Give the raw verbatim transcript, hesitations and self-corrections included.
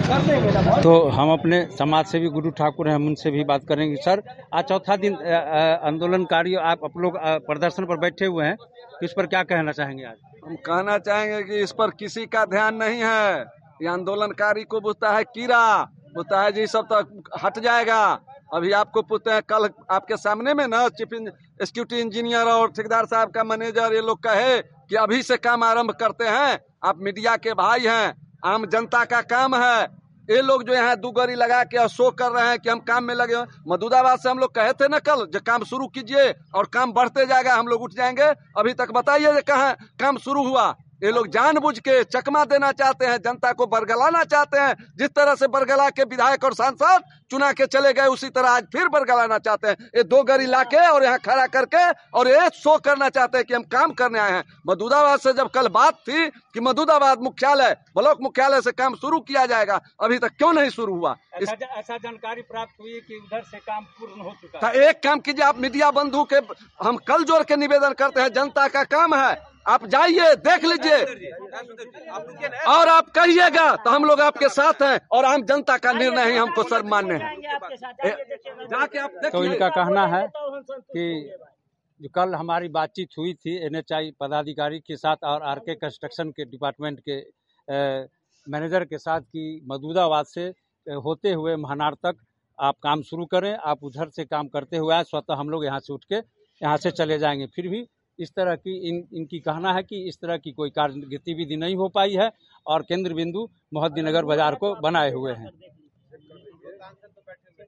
तो हम अपने समाज सेवी गुरु ठाकुर हैं, हम उनसे भी बात करेंगे। सर, आज चौथा दिन आंदोलनकारी आप आप लोग प्रदर्शन पर बैठे हुए हैं, तो इस पर क्या कहना चाहेंगे? आज हम कहना चाहेंगे कि इस पर किसी का ध्यान नहीं है। ये आंदोलनकारी को पूछता है कीड़ा, पूछता है जी सब तो हट जाएगा। अभी आपको पूछते हैं, कल आपके सामने में ना चीफ एग्जीक्यूटिव इंजीनियर और ठेकेदार साहब का मैनेजर ये लोग कहे कि अभी से काम आरंभ करते हैं। आप मीडिया के भाई हैं, आम जनता का काम है। ये लोग जो यहाँ दुगरी लगा के शो कर रहे हैं कि हम काम में लगे हैं। मधुदाबाद से हम लोग कहे थे ना कल जो काम शुरू कीजिए और काम बढ़ते जाएगा, हम लोग उठ जाएंगे। अभी तक बताइए कहाँ काम शुरू हुआ? ये लोग जानबूझ के चकमा देना चाहते हैं, जनता को बरगलाना चाहते हैं। जिस तरह से बरगला के विधायक और सांसद चुना के चले गए, उसी तरह आज फिर बरगलाना चाहते हैं। ये दो गरी लाके और यहाँ खड़ा करके और ये शो करना चाहते हैं कि हम काम करने आए हैं। मधुदाबाद से जब कल बात थी कि मधुदाबाद मुख्यालय ब्लॉक मुख्यालय से काम शुरू किया जाएगा, अभी तक क्यों नहीं शुरू हुआ? ऐसा, ऐसा जानकारी प्राप्त हुई कि उधर से काम पूर्ण हो चुका है। एक काम कीजिए, आप मीडिया बंधु के हम कल जोड़ के निवेदन करते हैं, जनता का काम है, आप जाइए देख लीजिए और आप कहिएगा तो हम लोग आपके साथ हैं और आम जनता का निर्णय ही हमको सर मान्य है। जाके आप देखिए। तो इनका कहना है कि जो कल हमारी बातचीत हुई थी एनएचआई पदाधिकारी के साथ और आरके कंस्ट्रक्शन के डिपार्टमेंट के मैनेजर के साथ कि मधुदाबाद से होते हुए महानार तक आप काम शुरू करें, आप उधर से काम करते हुए आए, स्वतः हम लोग यहाँ से उठ के यहाँ से चले जाएंगे। फिर भी इस तरह की इन इनकी कहना है कि इस तरह की कोई कार्य गतिविधि नहीं हो पाई है और केंद्र बिंदु मोहद्दीनगर बाजार को बनाए हुए हैं।